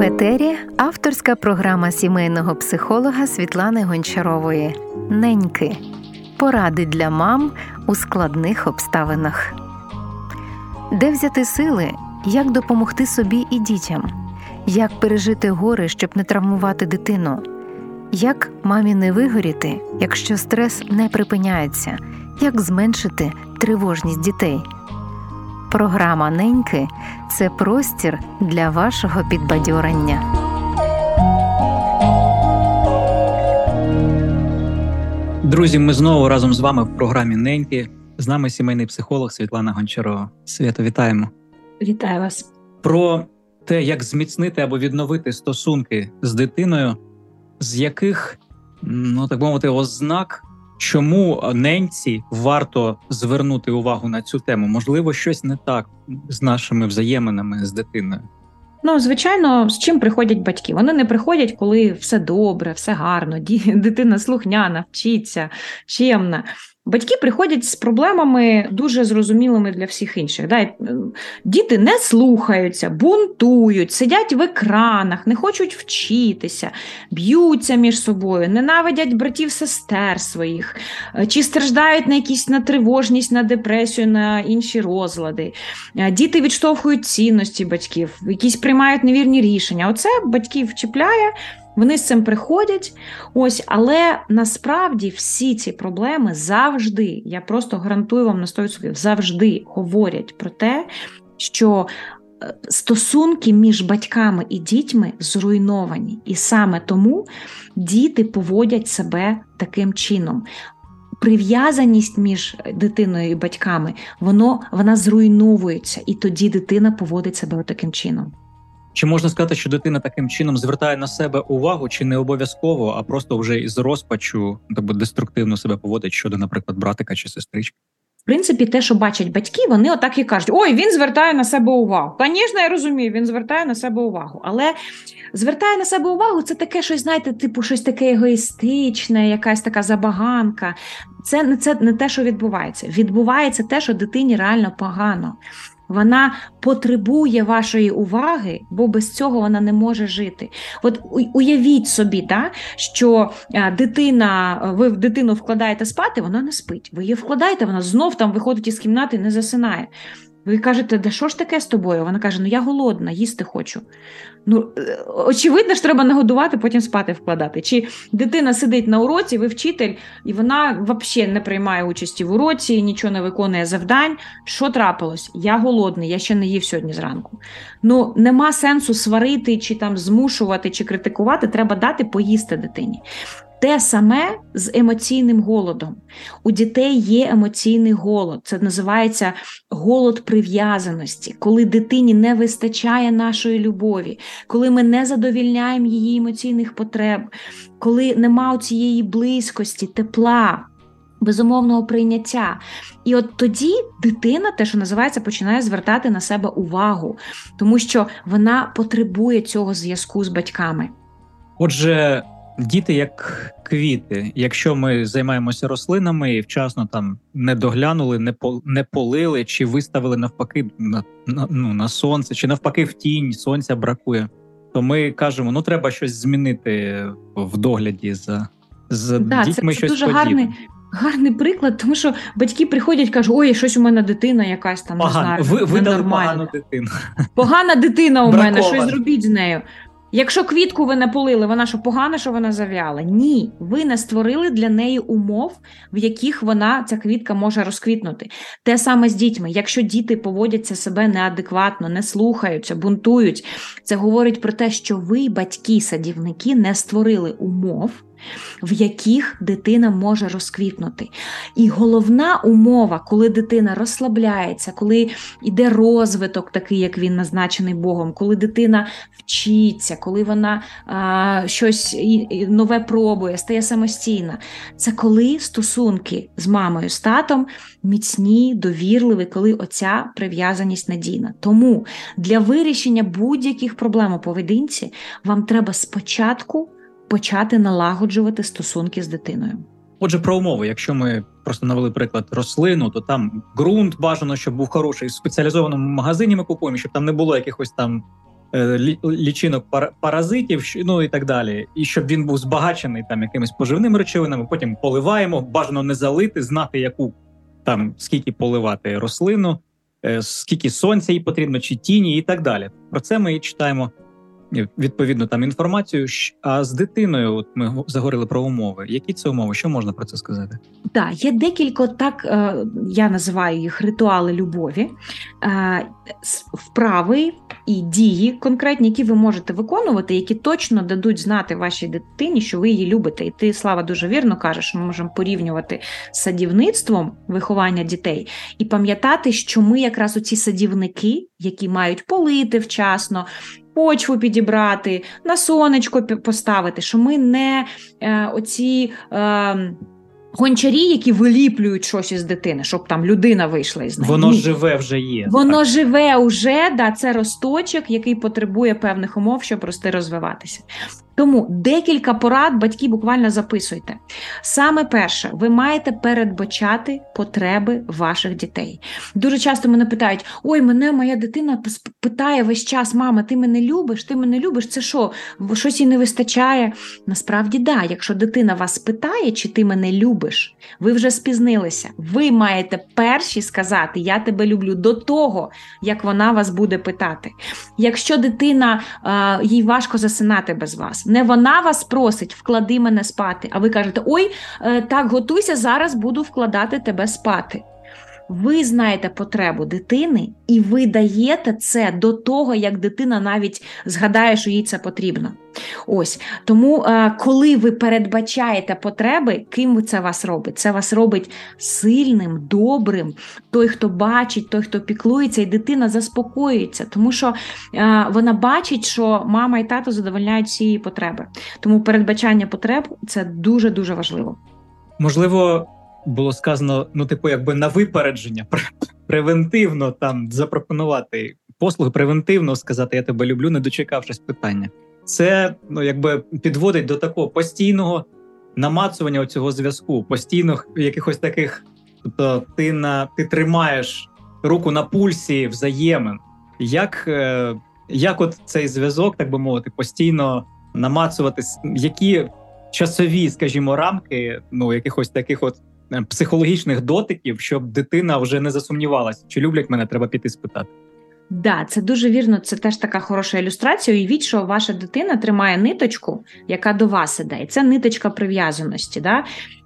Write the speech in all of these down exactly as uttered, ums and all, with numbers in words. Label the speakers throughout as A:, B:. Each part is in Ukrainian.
A: В етері авторська програма сімейного психолога Світлани Гончарової «Неньки. Поради для мам у складних обставинах». Де взяти сили, як допомогти собі і дітям? Як пережити горе, щоб не травмувати дитину? Як мамі не вигоріти, якщо стрес не припиняється? Як зменшити тривожність дітей? Програма «Неньки» – це простір для вашого підбадьорення.
B: Друзі, ми знову разом з вами в програмі «Неньки». З нами сімейний психолог Світлана Гончарова. Свято, вітаємо.
C: Вітаю вас.
B: Про те, як зміцнити або відновити стосунки з дитиною, з яких, ну так мовити, ознак, чому неньці варто звернути увагу на цю тему? Можливо, щось не так з нашими взаєминами з дитиною?
C: Ну, звичайно, з чим приходять батьки? Вони не приходять, коли все добре, все гарно, дитина слухняна, вчиться, чемна. Батьки приходять з проблемами дуже зрозумілими для всіх інших. Да? Діти не слухаються, бунтують, сидять в екранах, не хочуть вчитися, б'ються між собою, ненавидять братів-сестер своїх, чи страждають на якісь на тривожність, на депресію, на інші розлади. Діти відштовхують цінності батьків, якісь приймають невірні рішення. Оце батьків чіпляє. Вони з цим приходять, ось, але насправді всі ці проблеми завжди, я просто гарантую вам на сто відсотків, завжди говорять про те, що стосунки між батьками і дітьми зруйновані. І саме тому діти поводять себе таким чином. Прив'язаність між дитиною і батьками, воно, вона зруйновується, і тоді дитина поводить себе таким чином.
B: Чи можна сказати, що дитина таким чином звертає на себе увагу, чи не обов'язково, а просто вже із розпачу тобто деструктивно себе поводить щодо, наприклад, братика чи сестрички?
C: В принципі, те, що бачать батьки, вони отак і кажуть: ой, він звертає на себе увагу. Звісно, я розумію, він звертає на себе увагу. Але звертає на себе увагу – це таке щось, знаєте, типу щось таке егоїстичне, якась така забаганка. Це не, це не те, що відбувається. Відбувається те, що дитині реально погано. Вона потребує вашої уваги, бо без цього вона не може жити. От уявіть собі, да, що дитина, ви в дитину вкладаєте спати, вона не спить. Ви її вкладаєте, вона знов там виходить із кімнати і не засинає. Ви кажете: да що ж таке з тобою? Вона каже: ну я голодна, їсти хочу. Ну, очевидно ж, треба нагодувати, потім спати вкладати. Чи дитина сидить на уроці, ви вчитель, і вона взагалі не приймає участі в уроці, нічого не виконує завдань. Що трапилось? Я голодний, я ще не їв сьогодні зранку. Ну, нема сенсу сварити, чи там змушувати, чи критикувати, треба дати поїсти дитині. Те саме з емоційним голодом. У дітей є емоційний голод. Це називається голод прив'язаності. Коли дитині не вистачає нашої любові, коли ми не задовільняємо її емоційних потреб, коли нема цієї близькості, тепла, безумовного прийняття. І от тоді дитина, те, що називається, починає звертати на себе увагу, тому що вона потребує цього зв'язку з батьками.
B: Отже, діти як квіти. Якщо ми займаємося рослинами і вчасно там не доглянули, не, по, не полили, чи виставили навпаки на, на, ну, на сонце, чи навпаки в тінь, сонця бракує, то ми кажемо: ну треба щось змінити в догляді за, за
C: да,
B: дітьми,
C: це,
B: щось
C: це дуже
B: подібне.
C: гарний, гарний приклад, тому що батьки приходять і кажуть: ой, щось у мене дитина якась там,
B: Погано.
C: не знаю,
B: Ви видали
C: ненормальна.
B: погану дитину.
C: Погана дитина у мене,
B: Бракована.
C: щось зробіть з нею. Якщо квітку ви не полили, вона що, погано, що вона зав'яла? Ні, ви не створили для неї умов, в яких вона, ця квітка, може розквітнути. Те саме з дітьми. Якщо діти поводяться себе неадекватно, не слухаються, бунтують, це говорить про те, що ви, батьки-садівники, не створили умов, в яких дитина може розквітнути. І головна умова, коли дитина розслабляється, коли йде розвиток такий, як він назначений Богом, коли дитина вчиться, коли вона а, щось нове пробує, стає самостійна, це коли стосунки з мамою, з татом міцні, довірливі, коли оця прив'язаність надійна. Тому для вирішення будь-яких проблем у поведінці вам треба спочатку почати налагоджувати стосунки з дитиною.
B: Отже, про умови. Якщо ми просто навели приклад рослину, то там ґрунт бажано, щоб був хороший. В спеціалізованому магазині ми купуємо, щоб там не було якихось там лічинок паразитів, ну і так далі. І щоб він був збагачений там якимись поживними речовинами, потім поливаємо, бажано не залити, знати, яку там, скільки поливати рослину, скільки сонця їй потрібно, чи тіні і так далі. Про це ми і читаємо відповідно там інформацію. А з дитиною, от ми заговорили про умови. Які це умови? Що можна про це сказати?
C: Так, є декілька, так, я називаю їх ритуали любові, вправи і дії конкретні, які ви можете виконувати, які точно дадуть знати вашій дитині, що ви її любите. І ти, Слава, дуже вірно кажеш, що ми можемо порівнювати з садівництвом виховання дітей і пам'ятати, що ми якраз оці садівники, які мають полити вчасно, почву підібрати, на сонечко поставити, що ми не е, оці е, гончарі, які виліплюють щось із дитини, щоб там людина вийшла із неї.
B: Воно Ні. живе вже є.
C: Воно
B: так.
C: живе вже, да, це росточок, який потребує певних умов, щоб рости, розвиватися. Тому декілька порад батьки буквально записуйте. Саме перше, ви маєте передбачати потреби ваших дітей. Дуже часто мене питають: ой, мене моя дитина питає весь час: мама, ти мене любиш, ти мене любиш, це що, щось їй не вистачає? Насправді, да, якщо дитина вас питає, чи ти мене любиш, ви вже спізнилися. Ви маєте перші сказати: я тебе люблю, до того, як вона вас буде питати. Якщо дитина, їй важко засинати без вас, не вона вас просить: вклади мене спати, а ви кажете: ой, так, готуйся, зараз буду вкладати тебе спати. Ви знаєте потребу дитини, і ви даєте це до того, як дитина навіть згадає, що їй це потрібно. Ось, тому, коли ви передбачаєте потреби, ким це вас робить? Це вас робить сильним, добрим, той, хто бачить, той, хто піклується, і дитина заспокоюється, тому що вона бачить, що мама і тато задовольняють всі її потреби. Тому передбачання потреб – це дуже-дуже важливо.
B: Можливо, було сказано, ну, типу, якби на випередження, превентивно там запропонувати послуги, превентивно сказати: я тебе люблю, не дочекавшись питання. Це, ну, якби підводить до такого постійного намацування цього зв'язку, постійних якихось таких, тобто ти, на, ти тримаєш руку на пульсі взаємин. Як, е, як от цей зв'язок, так би мовити, постійно намацувати, які часові, скажімо, рамки, ну, якихось таких от психологічних дотиків, щоб дитина вже не засумнівалася, чи люблять мене, треба піти спитати.
C: Да, це дуже вірно, це теж така хороша ілюстрація. Уявіть, що ваша дитина тримає ниточку, яка до вас іде, і це ниточка прив'язаності, да?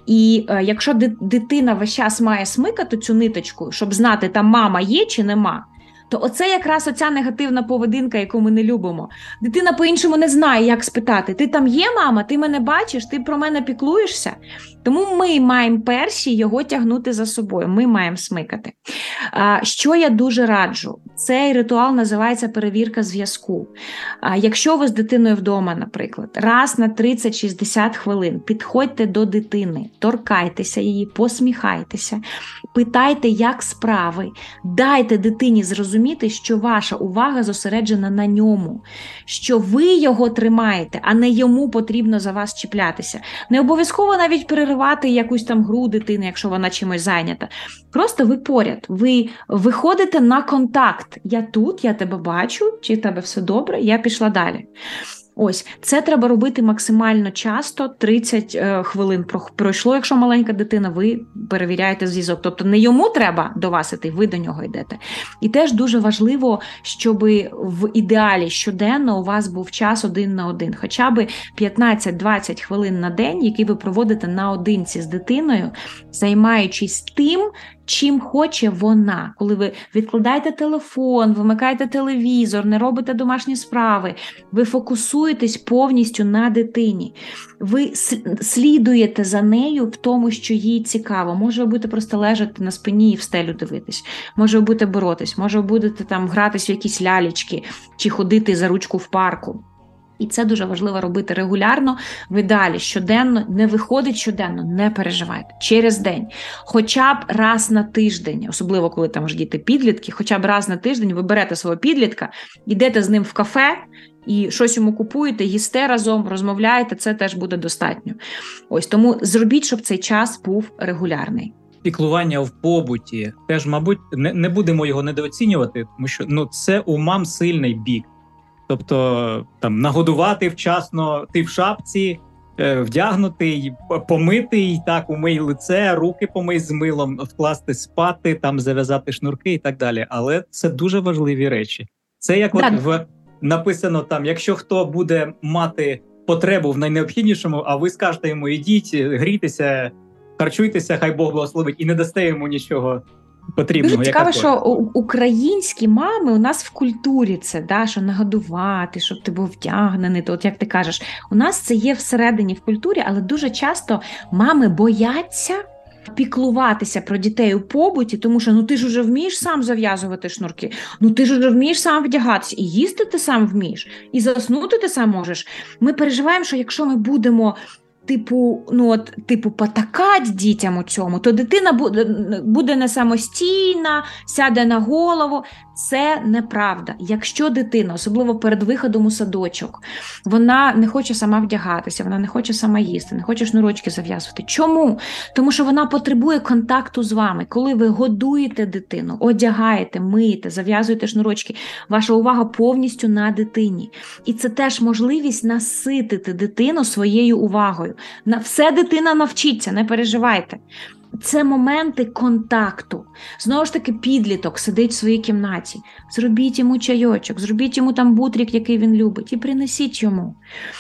C: І е, якщо дитина весь час має смикати цю ниточку, щоб знати, там мама є чи нема, то оце якраз оця негативна поведінка, яку ми не любимо. Дитина по-іншому не знає, як спитати: ти там є, мама, ти мене бачиш, ти про мене піклуєшся? Тому ми маємо перші його тягнути за собою, ми маємо смикати. А, що я дуже раджу? Цей ритуал називається перевірка зв'язку. А, якщо ви з дитиною вдома, наприклад, раз на тридцять-шістдесят хвилин підходьте до дитини, торкайтеся її, посміхайтеся, питайте, як справи, дайте дитині зрозуміти, що ваша увага зосереджена на ньому, що ви його тримаєте, а не йому потрібно за вас чіплятися. Не обов'язково навіть переривати якусь там гру дитини, якщо вона чимось зайнята. Просто ви поряд, ви виходите на контакт. Я тут, я тебе бачу, чи в тебе все добре, я пішла далі. Ось, це треба робити максимально часто, тридцять е, хвилин пройшло, якщо маленька дитина, ви перевіряєте зв'язок. Тобто не йому треба до вас іти, ви до нього йдете. І теж дуже важливо, щоб в ідеалі щоденно у вас був час один на один, хоча б п'ятнадцять-двадцять хвилин на день, які ви проводите наодинці з дитиною, займаючись тим, чим хоче вона. Коли ви відкладаєте телефон, вимикаєте телевізор, не робите домашні справи, ви фокусуєтесь повністю на дитині. Ви слідуєте за нею в тому, що їй цікаво. Може, ви будете просто лежати на спині і в стелю дивитись. Може, ви будете боротись. Може, ви будете там гратись в якісь лялечки чи ходити за ручку в парку. І це дуже важливо робити регулярно, в ідеалі щоденно, не виходить щоденно, не переживайте, через день, хоча б раз на тиждень, особливо коли там ж діти підлітки, хоча б раз на тиждень ви берете свого підлітка, йдете з ним в кафе і щось йому купуєте, їсте разом, розмовляєте, це теж буде достатньо. Ось тому зробіть, щоб цей час був регулярний.
B: Піклування в побуті, теж, мабуть, не, не будемо його недооцінювати, тому що ну, це у мам сильний бік. Тобто там нагодувати вчасно, ти в шапці, вдягнутий, помитий, так, умий лице, руки помий з милом, вкласти спати, там зав'язати шнурки і так далі. Але це дуже важливі речі. Це як от в написано там, якщо хто буде мати потребу в найнеобхіднішому, а ви скажете йому, ідіть, грійтеся, харчуйтеся, хай Бог благословить, і не дасте йому нічого потрібного.
C: Дуже цікаво, що українські мами у нас в культурі це, да, що нагодувати, щоб ти був вдягнений, то от як ти кажеш, у нас це є всередині в культурі, але дуже часто мами бояться піклуватися про дітей у побуті, тому що ну ти ж уже вмієш сам зав'язувати шнурки, ну ти ж уже вмієш сам вдягатися, і їсти ти сам вмієш, і заснути ти сам можеш. Ми переживаємо, що якщо ми будемо Типу, ну от, типу, потакать дітям у цьому, то дитина буде, буде не самостійна, сяде на голову. Це неправда. Якщо дитина, особливо перед виходом у садочок, вона не хоче сама вдягатися, вона не хоче сама їсти, не хоче шнурочки зав'язувати. Чому? Тому що вона потребує контакту з вами. Коли ви годуєте дитину, одягаєте, миєте, зав'язуєте шнурочки, ваша увага повністю на дитині. І це теж можливість наситити дитину своєю увагою. На все дитина навчиться, не переживайте. Це моменти контакту. Знову ж таки, підліток сидить в своїй кімнаті. Зробіть йому чайочок, зробіть йому там бутрик, який він любить, і принесіть йому.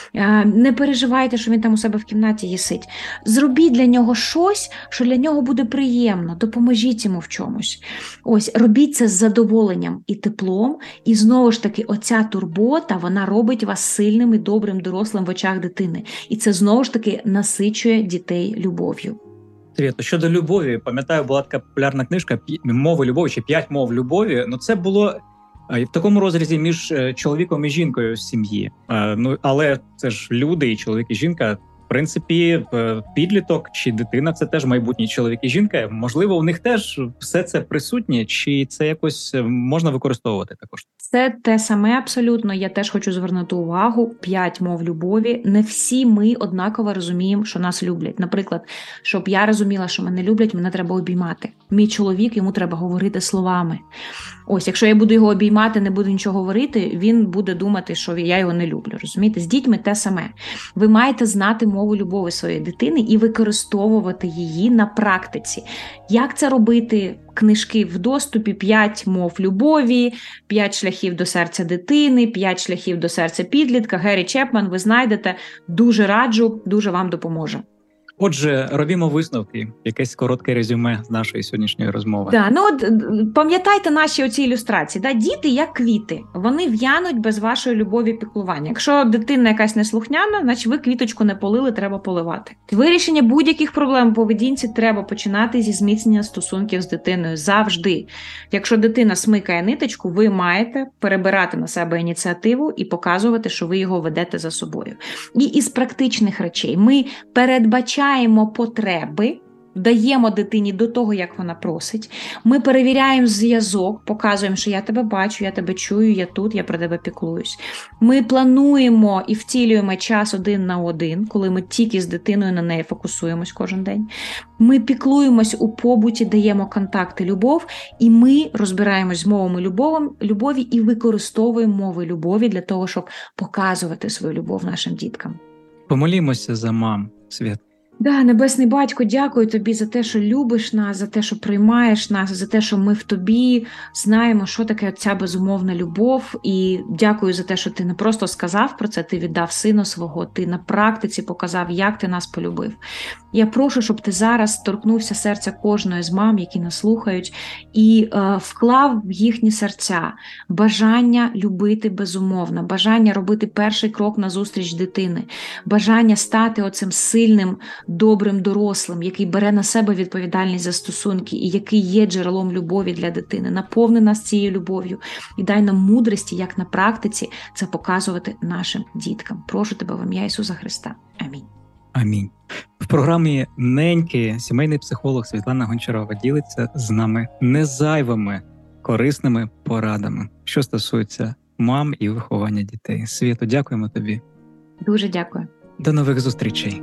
C: Не переживайте, що він там у себе в кімнаті їсить. Зробіть для нього щось, що для нього буде приємно. Допоможіть йому в чомусь. Ось, робіть це з задоволенням і теплом. І знову ж таки, оця турбота, вона робить вас сильним і добрим дорослим в очах дитини. І це знову ж таки насичує дітей любов'ю.
B: Свято, щодо любові, пам'ятаю, була така популярна книжка «Мови любові» чи «П'ять мов любові». Ну, це було в такому розрізі між чоловіком і жінкою в сім'ї. Ну, але це ж люди, і чоловік, і жінка. В принципі, підліток чи дитина – це теж майбутній чоловік і жінка. Можливо, у них теж все це присутнє, чи це якось можна використовувати також?
C: Це те саме абсолютно. Я теж хочу звернути увагу. П'ять мов любові. Не всі ми однаково розуміємо, що нас люблять. Наприклад, щоб я розуміла, що мене люблять, мене треба обіймати. Мій чоловік, йому треба говорити словами. Ось, якщо я буду його обіймати, не буду нічого говорити, він буде думати, що я його не люблю. Розумієте? З дітьми те саме. Ви маєте знати мову любові своєї дитини і використовувати її на практиці. Як це робити? Книжки в доступі, п'ять мов любові, п'ять шляхів до серця дитини, п'ять шляхів до серця підлітка. Гері Чепман, ви знайдете. Дуже раджу, дуже вам допоможе.
B: Отже, робімо висновки, якесь коротке резюме з нашої сьогоднішньої розмови.
C: Да, ну от пам'ятайте наші оці ілюстрації. Да? Діти як квіти, вони в'януть без вашої любові і піклування. Якщо дитина якась неслухняна, значить ви квіточку не полили, треба поливати. Вирішення будь-яких проблем у поведінці треба починати зі зміцнення стосунків з дитиною завжди. Якщо дитина смикає ниточку, ви маєте перебирати на себе ініціативу і показувати, що ви його ведете за собою. І із практичних речей ми передбачаємо потреби, даємо дитині до того, як вона просить. Ми перевіряємо зв'язок, показуємо, що я тебе бачу, я тебе чую, я тут, я про тебе піклуюсь. Ми плануємо і втілюємо час один на один, коли ми тільки з дитиною на неї фокусуємось кожен день. Ми піклуємось у побуті, даємо контакти, любов, і ми розбираємось з мовами любові і використовуємо мови любові для того, щоб показувати свою любов нашим діткам.
B: Помолімося за мам, Свят.
C: Да, Небесний Батько, дякую тобі за те, що любиш нас, за те, що приймаєш нас, за те, що ми в тобі знаємо, що таке ця безумовна любов. І дякую за те, що ти не просто сказав про це, ти віддав сина свого, ти на практиці показав, як ти нас полюбив. Я прошу, щоб ти зараз торкнувся серця кожної з мам, які нас слухають, і е, вклав в їхні серця бажання любити безумовно, бажання робити перший крок назустріч дитини, бажання стати оцим сильним, добрим дорослим, який бере на себе відповідальність за стосунки і який є джерелом любові для дитини. Наповни нас цією любов'ю і дай нам мудрості, як на практиці, це показувати нашим діткам. Прошу тебе в ім'я Ісуса Христа. Амінь.
B: Амінь. В програмі «Неньки» сімейний психолог Світлана Гончарова ділиться з нами незайвими корисними порадами, що стосується мам і виховання дітей. Світо, дякуємо тобі.
C: Дуже дякую.
B: До нових зустрічей.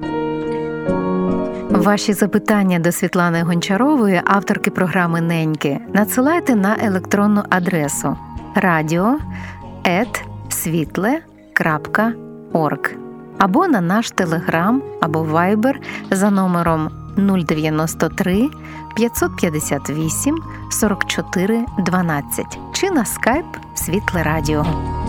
A: Ваші запитання до Світлани Гончарової, авторки програми «Неньки», надсилайте на електронну адресу радіо крапка світле крапка орг або на наш телеграм або вайбер за номером нуль дев'яносто три п'ятсот п'ятдесят вісім сорок чотири дванадцять чи на скайп Світле Радіо.